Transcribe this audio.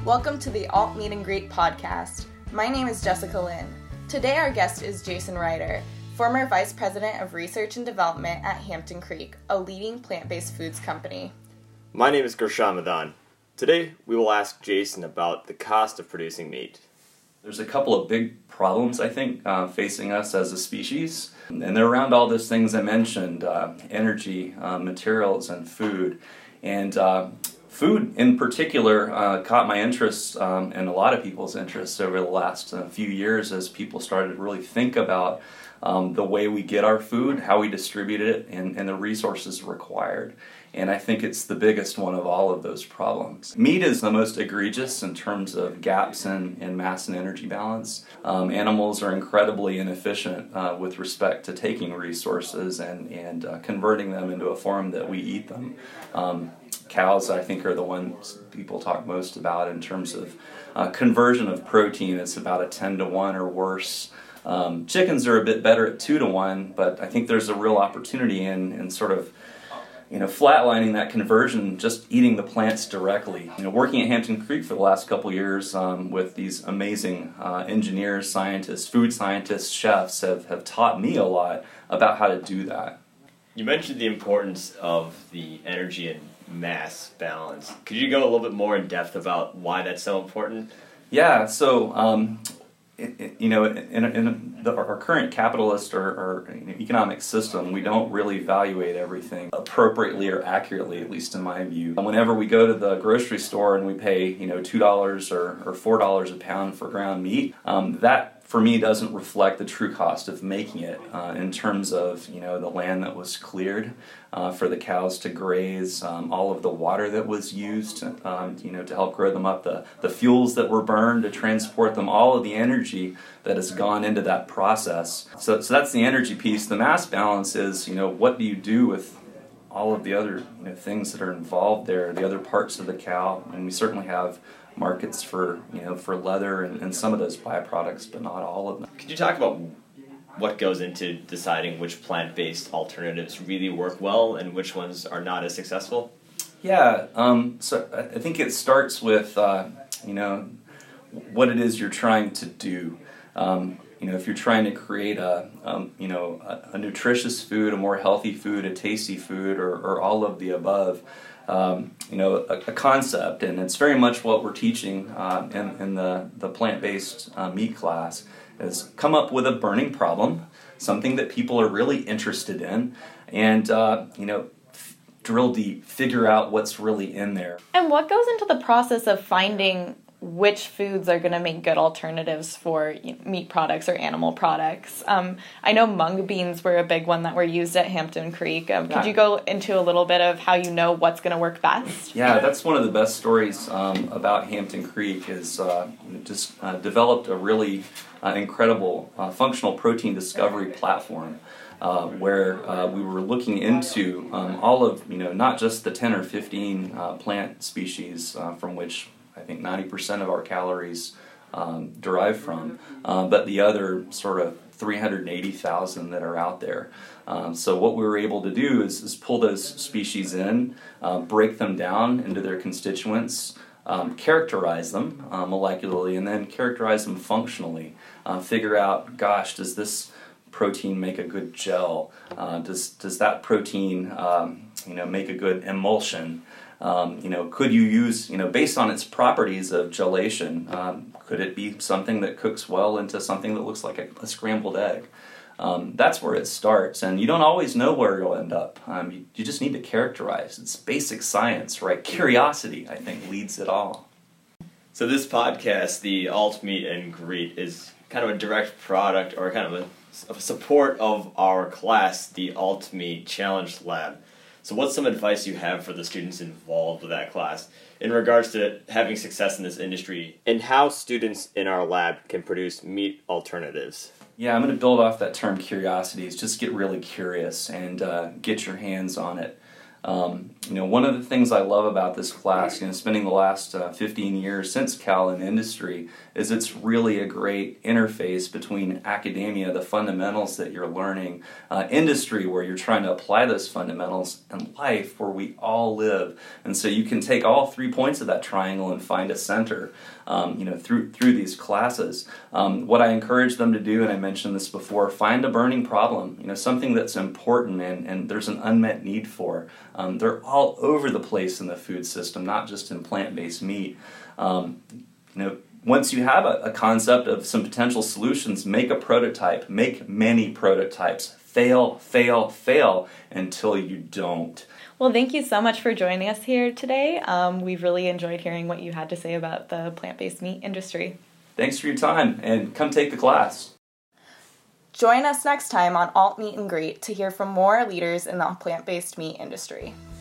Welcome to the Alt Meet and Greet podcast. My name is Jessica Lynn. Today our guest is Jason Ryder, former Vice President of Research and Development at Hampton Creek, a leading plant-based foods company. My name is Gershon Madan. Today we will ask Jason about the cost of producing meat. There's a couple of big problems, I think, facing us as a species, and they're around all those things I mentioned, energy, materials, and food. And food, in particular, caught my interest and a lot of people's interest over the last few years as people started to really think about the way we get our food, how we distribute it, and the resources required. And I think it's the biggest one of all of those problems. Meat is the most egregious in terms of gaps in mass and energy balance. Animals are incredibly inefficient with respect to taking resources and converting them into a form that we eat them. Cows, I think, are the ones people talk most about in terms of conversion of protein. It's about a 10-to-1 or worse. Chickens are a bit better at 2-to-1, but I think there's a real opportunity in sort of flatlining that conversion, just eating the plants directly. Working at Hampton Creek for the last couple years with these amazing engineers, scientists, food scientists, chefs have taught me a lot about how to do that. You mentioned the importance of the energy and mass balance. Could you go a little bit more in depth about why that's so important? Yeah, so our current capitalist or economic system, we don't really evaluate everything appropriately or accurately, at least in my view. Whenever we go to the grocery store and we pay $2 or $4 a pound for ground meat, that for me doesn't reflect the true cost of making it in terms of the land that was cleared for the cows to graze, all of the water that was used to help grow them up, the fuels that were burned to transport them, all of the energy that has gone into that process. So that's the energy piece. The mass balance is what do you do with all of the other things that are involved there, the other parts of the cow, and we certainly have markets for leather and some of those byproducts, but not all of them. Could you talk about what goes into deciding which plant-based alternatives really work well and which ones are not as successful? Yeah, so I think it starts with what it is you're trying to do. If you're trying to create a nutritious food, a more healthy food, a tasty food, or all of the above, a concept, and it's very much what we're teaching in the plant-based meat class, is come up with a burning problem, something that people are really interested in, and drill deep, figure out what's really in there. And what goes into the process of finding which foods are going to make good alternatives for meat products or animal products? I know mung beans were a big one that were used at Hampton Creek. Could you go into a little bit of how you know what's going to work best? Yeah, that's one of the best stories about Hampton Creek is developed a really incredible functional protein discovery platform where we were looking into all of, not just the 10 or 15 plant species from which I think 90% of our calories derive from, but the other sort of 380,000 that are out there. So what we were able to do is pull those species in, break them down into their constituents, characterize them molecularly, and then characterize them functionally. Figure out, does this protein make a good gel? Does that protein make a good emulsion? Could you use, based on its properties of gelation, could it be something that cooks well into something that looks like a scrambled egg? That's where it starts, and you don't always know where you'll end up. You just need to characterize. It's basic science, right? Curiosity, I think, leads it all. So this podcast, the Alt Meet and Greet, is kind of a direct product or kind of a support of our class, the Alt Meet Challenge Lab. So what's some advice you have for the students involved with that class in regards to having success in this industry and how students in our lab can produce meat alternatives? Yeah, I'm going to build off that term curiosity. Is just get really curious and get your hands on it. One of the things I love about this class, spending the last 15 years since Cal in industry, is it's really a great interface between academia, the fundamentals that you're learning, industry where you're trying to apply those fundamentals, and life where we all live. And so you can take all 3 points of that triangle and find a center, through these classes. What I encourage them to do, and I mentioned this before, find a burning problem, something that's important and there's an unmet need for. They're all over the place in the food system, not just in plant-based meat. Once you have a concept of some potential solutions, make a prototype, make many prototypes. Fail, fail, fail until you don't. Well, thank you so much for joining us here today. We've really enjoyed hearing what you had to say about the plant-based meat industry. Thanks for your time, and come take the class. Join us next time on Alt Meet and Greet to hear from more leaders in the plant-based meat industry.